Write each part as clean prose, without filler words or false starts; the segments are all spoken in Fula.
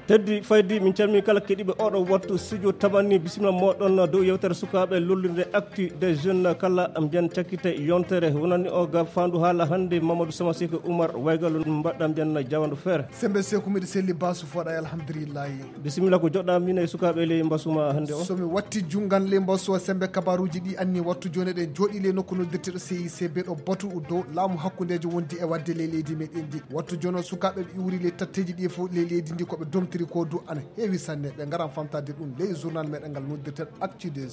teddi faydi min calmi kala keɗiɓe oɗo wattu studio tabanni bisimilla moɗon dow yewtere sukaɓe lollirde actu des jeunes kala mbiyan cakkite yontere wonani o ga fandu haala hande Mamadou Sama Seko Oumar Waygalo mbaɗɗa mbiyan jawandu feere sembe Sekou miɗo selli basu foɗa alhamdulillahi bisimilla ko joɗɗa min e sukaɓe le mbasuma hande o somi watti jungan le mbasu o sembe kabaruji ɗi anni wattu joni ɗe jooɗi le nokku noddirteɗo CICB ɗo batu dow laamu hakkudejo wondi e wadde le leydi meɗen ndi wattu joni o sukaɓe ɓe iwri le tatteji ɗi fof le leydi ndi koɓe domtiri ko du ana heewi sanne ɓe garan famtade ɗum ley journal meɗen ngal noddirteɗo actu des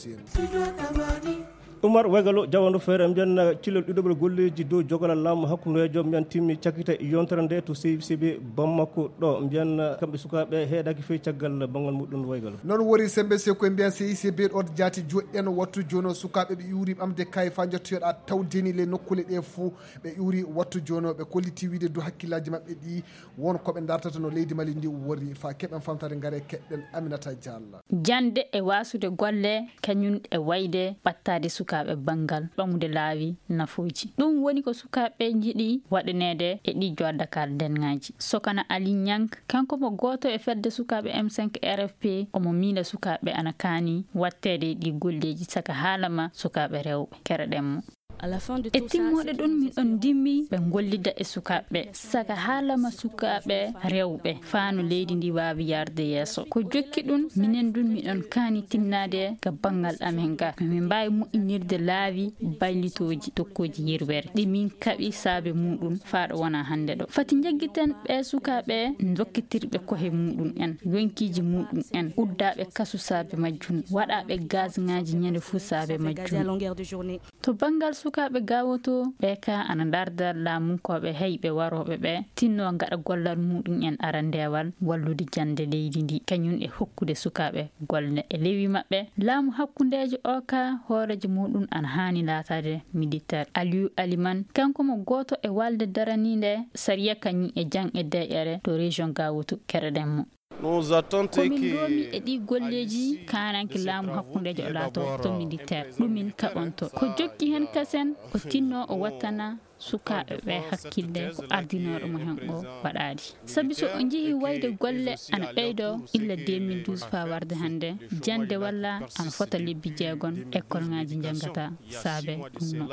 jeunes. Oumar Waygalo jawandu feere mbiyan cilol ɗiɗoɓel golleji dow jogalal laamu hakkudejo mbiyan timmi cakkite yontere nde to CICB Bamako ɗo mbiyan kamɓe sukaɓe heeɗaki fewi caggal banggal muɗum Waygalo noon wori sembe Sekou mbiyan CICB ɗo jaati joɗɗen wattu joni o sukaɓe ɓe iwri ɓamde kaye fa jettoyoɗa tawdeni le nokkule ɗe fou ɓe iwri wattu joni o ɓe kolliti wiide dow hakkillaji mabɓe ɗi won koɓe dartata no leydi Mali ndi wori fa keɓen famtade gaare keɗɗen Aminata Diallo jande e wasude golle kañum e wayde ɓattade sukaɓe bangal ɓamude laawi nafuji ɗum woni ko sukaɓe jiiɗi waɗanede e ɗi jodda kal dengaji Sokana Ali Nyank kanko mo goto e fedde sukaɓe M5 RFP omo miila sukaɓe ana kaani wattede ɗi golleji saka haalama sukaɓe rewɓe kereɗenmo e timmoɗe ɗum min ɗon dimmi ɓe gollida e sukaɓe saka haalama sukaɓe rewɓe faano leydi ndi wawi yarde yeeso ko jokki ɗum minen ɗum miɗon kaani tinnade ga banggal amen ga min mbawi moƴƴinirde laawi baylitoji tokkoji yirwere ɗi min kaɓi saabe muɗum faaɗo wona hande ɗo fati jaggiten ɓe sukaɓe dokkitirɓe kohe muɗum en yonkiji muɗum en uddaɓe kasu saabe majjum waɗaɓe gaz ngaji ñande fuu saabe majjum to banggal sukaɓe gawoto ɓe ka ana darda laamunkoɓe heyɓe waroɓe ɓe tinno gaɗa gollal muɗum en arandewal wallude jande leydi ndi kañum e hokkude sukaɓe golle e lewi mabɓe laamu hakkudejo o ka hoorejo muɗum ana hani latade militaire Aliou Aliman kanko mo goto e walde daranide sariya kañum e jang e deyere to région gawoto kereɗenmo komin doomi e ɗi golleji kananke laamu hakkudejo o laato to militaire ɗumin kaɓonto ko jokki hen kasen o tinno o wattana sukaɓe ɓe hakkille ko ardinoɗo mo hen o waɗadi saabi so o jeehi wayde golle ana ɓeydo illa 2012 fa warde hande jande walla ana fota lebbi jeegon école ngaji jangata saabe ɗumno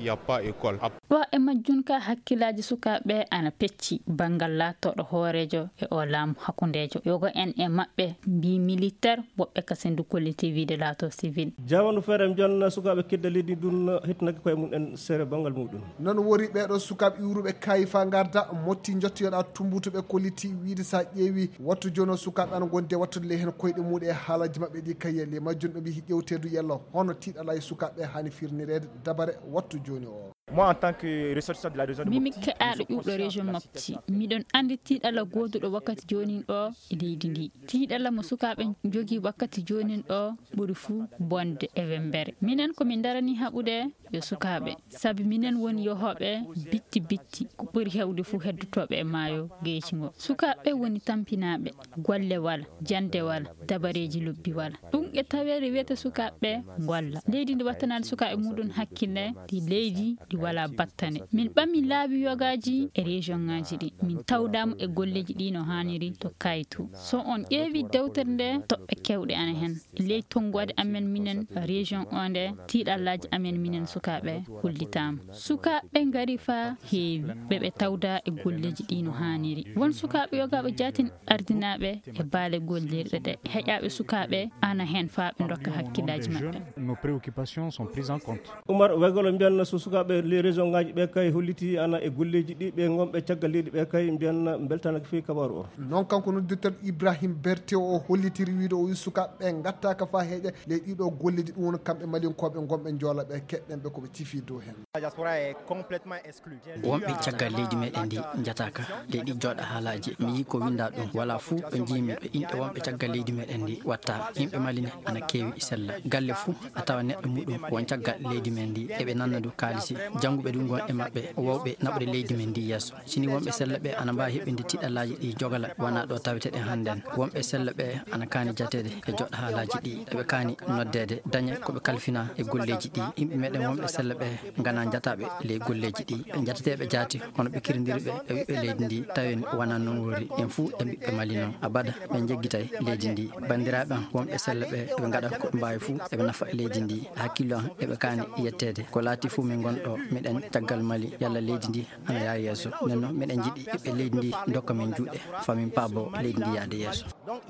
ɗo e majjun ka hakkillaji sukaɓe ana pecci banggal laatoɗo hoorejo e o laamu hakkudejo yogo en e mabɓe mbi militaire woɓɓe kasen du kolliti wiide laato civil jawandu feere mbiyan sukaɓe kedda leydi ɗum hettinaki koye mum en seere banggal muɗum non wori ɓeɗo sukaɓe iwruɓe kayi fa garda motti jottoyoɗa tumbutuɓe kolliti wiide sa ƴeewi wattu joni o sukaɓe ana gonde wattude le hen koyɗe muɗum e haalaji mabɓe ɗi kayelle majjum ɗo mbi ƴewtedu yello hono tiiɗala e sukaɓe hani firnirede dabare wattu joni o moi en tant que ressortissant de la région de Mimi keɗaɗo ƴuɗɗo région Mopti miɗon andi tiiɗalla goduɗo wakkati jonin ɗo e leydi ndi tiiɗalla mo sukaɓe jogui wakkati jonin ɗo ɓuuri fuu bonde e wembere minen komin darani haɓude yo sukaɓe saabi minen woni yohoɓe bitti ko ɓuuri hewde fuu heddotoɓe e maayo geeci ngo sukaɓe woni tampinaɓe golle wala jande wala dabareji lobbi wala ɗum e tawere wiyete sukaɓe golla leydi ndi wattanade sukaɓe muɗum hakkille ɗi leydi ɗi wala battane min ɓammi laabi yogaji e région ngaji ɗi min tawdama e golleji ɗi no haniri to kaytu so on ƴeewi dewtere nde toɓɓe kewɗe ana hen ley tonggode amen minen région o nde tiiɗallaji amen minen sukaɓe hullitama sukaɓe gari fa heewi ɓeɓe tawda e golleji ɗi no haniri won sukaɓe yogaɓe jatin ardinaɓe e baale gollirɗe ɗe heƴaɓe sukaɓe ana hen fa ɓe dokka hakkillaji mabɓe nos préoccupations sont prises en compte. Oumar Waygalo mbiyan so sukaɓe les région ngaji ɓe kay holliti ana e golleji ɗi ɓe gonɓe caggal leydi ɓe kay mbiyan beltanaka fewi kabaru o non kanko noddirteɗo Ibrahim Berté o hollitiri wiide o wi sukaɓe gattaka fa heeƴa ley ɗiɗo golleji ɗum woni kamɓe malinkoɓe gonɓe joolaɓe keɗɗen ɓe koɓe ciifi dow hen wonɓe caggal leydi meɗen ndi jataka leydi joɗa haalaji mi yi ko winda ɗum wala fuu ɓe jiimi ɓe inɗe wonɓe caggal leydi meɗen ndi watta yimɓe maline ana keewi sella galle fuu a tawa neɗɗo muɗum won caggal leydi men ndi eɓe nanna du kaalisi janguɓe ɗum gon e maɓɓe wawɓe naɓude leydi men ndi yesso sini wonɓe sella ɓe ana mbawi heɓinde tiɗallaji ɗi jogala wona ɗo taweteɗen hannden wonɓe sella ɓe ana kani jatede e joɗɗo haalaji ɗi eɓe kani noddede daña koɓe kalfina e golleji ɗi yimɓe meɗen wonɓe sella ɓe gana jataɓe ley golleji ɗi ɓe jatateɓe jaati hono ɓe kiridiriɓe e ɓiɓɓe leydi ndi tawi wona noon wori en fuu e ɓiɓɓe mali noon abada ɓe jeggitay leydi ndi bandiraɓe wonɓe sella ɓe eɓe gaɗa koɓe mbawi fuu eɓe nafa leydi ndi hakkillo an eɓe kani yettede ko laati fuu min gonɗo miɗen caggal Mali yalla leydi ndi ana yaa yesso nden noon miɗen jiiɗi ɓiɓɓe leydi ndi dokka min juuɗe famin paabo leydi ndi yaade yesso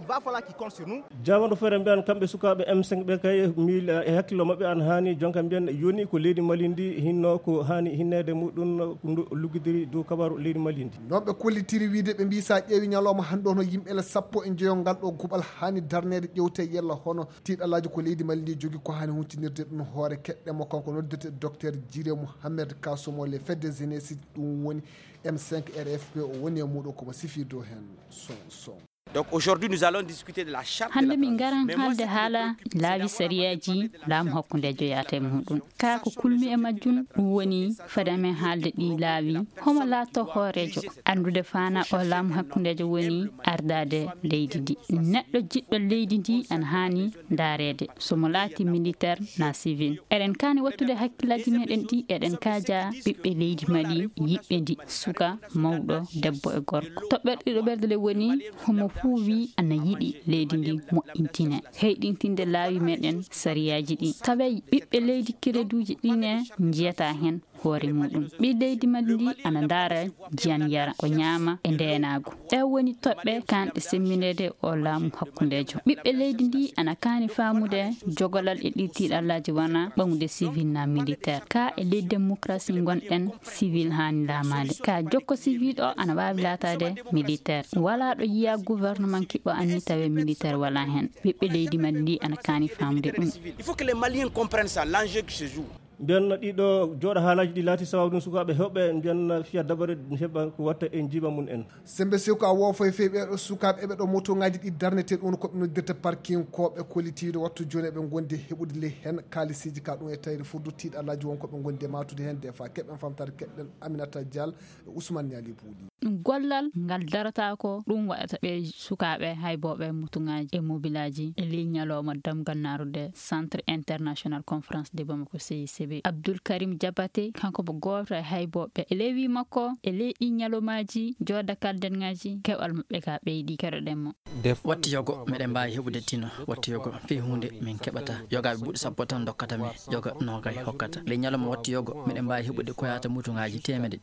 jamanu feere mbiyan kamɓe sukaɓe M5 ɓe kay mil e hakkillo mabɓe an hani jonka mbiyan yoni ko leydi Mali ndi hinno ko hani hinnede muɗum luggidiri dow kabaru leydi Mali ndi non ɓe kollitiri wiide ɓe mbi sa ƴeewi ñalawma hande hono yimɓele 10 ngal ɗo guɓal hani darnede ƴewte yella hono tiɗalaji ko leydi Mali ndi jogui ko hani huntinirde ɗum hoore keɗɗemo kanko noddete docteur Djiré Mouhamed Kassomo le fedde génési ɗum woni M5 RFP o woni e muɗum komo sifi dow hen son Donc aujourd'hui nous allons discuter de la charte de la hande min garan halde haala laabi sariyaji laamu hakkundejo yaate muɗum ka ko kulmi e majjum ɗum woni fadamen haalde ɗi laabi homo laatto hoorejo andude fana o laamu hakkundejo woni ardade leydi ndi neɗɗo jiɗɗo leydi ndi ana hani daarede somo laati militaire na civil eɗen kani wattude hakkillaji meɗen ɗi eɗen kaaja ɓiɓɓe leydi Mali yiɓɓe ndi suka mawɗo debbo e gorko toɓɓerɗiɗo ɓerdele woni homo fuu wi ana yiɗi leydi ndi moƴƴintine heyɗintinde laawi meɗen sariyaji ɗi tawa ɓiɓɓe leydi kireduji ɗine jiyata hen hoore muɗum ɓi leydi Mali ndi ana ndaara jiyan yara ko ñaama e ndenago ɗe woni toɓɓe kanɗe semminede o laamu hakkundejo ɓiɓɓe leydi ndi ana kani famude jogolal e ɗi tiɗallaji wona ɓamde civil na militaire ka e leydi démocratie gonɗen civil hani laamade ka jokko civil o ana wawi latade militaire wala ɗo yiya gouvernement kiɓɓo anni tawe militaire wala hen ɓiɓɓe leydi Mali ndi ana kani famude ɗum. Il faut que les Maliens comprennent ça, l'enjeu qui se joue. mbiyan ɗiɗo jooɗo haalaji ɗi laati sababu ɗum sukaɓe hewɓe mbiyan fiya dabare heɓa ko watta e jiba mum en sembe sew ko a wofo e fewi ɓeɗo sukaɓe eɓe ɗo moto ngaji ɗi darnete ɗum koɓe noddirta parking koɓe kollitiɗo wattu joni eɓe gondi heɓude ley hen kalisiji ka ɗum e tawde foddu tiɗallaji won koɓe gondi matude hen des fois keɓen famtare keɗɗen Aminata Dial Ousmane Niali Pouɗi gollal ngal darata ko ɗum waɗata ɓe sukaɓe hayboɓe mutuŋaji e mobilaji e ley ñalowma damgal narude centre international conférence de Bamako CICB Abdoul Karim Diabaté kanko bo goto e hayboɓe e lewi makko e ley ɗi ñalomaji joda kaldenŋaji keɓal maɓɓe ka ɓeydi keɗoɗenmo watti yogo meɗen mbawi heɓude tino watti yogo fi hunde min keɓata yogaɓe ɓuuɗi sappo tan dokkata mi yoga nogay hokkata ley ñalowma watti yogo meɗen mbawi heɓude koyata mutuŋaji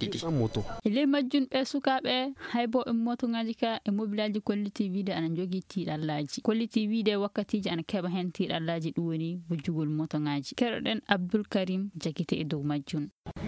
200 e ley majjun ɓe sukaɓe hayboɓe motuŋaji ka e mobilaji kolliti wiide ana jogui tiɗallaji kolliti wiide wakkatiji ana keɓa hen tiɗallaji ɗum woni wujjugol motuŋaji keɗoɗen Abdoul Karim jakite e dow majjun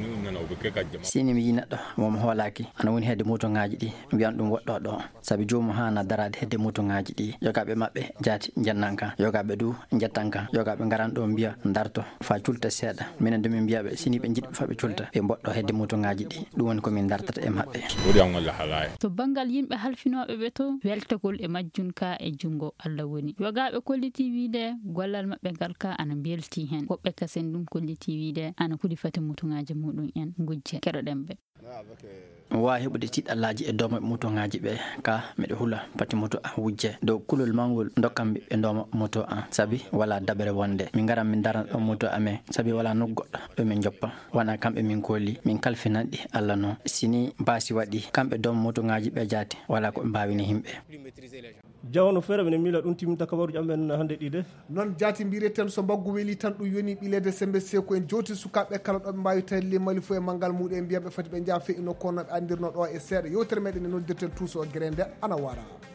sini mi yi neɗɗo momo hoolaki ana woni hedde motuŋaji ɗi mbiyan ɗum woɗɗo ɗo saabi jomum hana darade hedde motuŋaji ɗi yogaɓe mabɓe jaati jennan kan yogaɓe du jettan kan yogaɓe garan ɗo mbiya darto fa culta seeɗa minen de min mbiyaɓe sini ɓe jiɗɓe faɓe culta ɓe mboɗɗo hedde motuŋaji ɗi ɗum woni komin dartata e mabɓe to bangal yimɓe halfinoɓe ɓe to weltagol e majjun ka e jungo Allah woni yogaɓe kolliti wiide gollal mabɓe ngal ka ana belti hen woɓɓe kasen ɗum kolliti wiide ana kudi fati mutuŋaji muɗum en gujje keɗoɗen ɓe wawi heɓude tiɗallaji e dooma motoŋaji ɓe ka miɗo hula pati moto an wujje dow kulol mangol dokkam ɓe dooma moto an saabi wala dabere wonde min garan min daran ɗon moto amen saabi wala no goɗɗo ɗo min joppa wona kamɓe min kolli min kalfinanɗi Allah noon sini mbasi waɗi kamɓe dooma motoŋaji ɓe jaati wala koɓe mbawini himɓe jawno feere minen miila ɗum timminta kabaruji amen hande ɗi de noon jaati mbireten so mbaggu weeli tan ɗum yoni ɓilede sembe seko en jowti sukaɓe kala ɗoɓe mbawi tawde le Mali fo e manggal muɗum e mbiyaɓe fati ɓe jaa feino kono ɓe andirno ɗo e seeɗa yewtere meɗen e noddirten tuuso o guere nde ana wara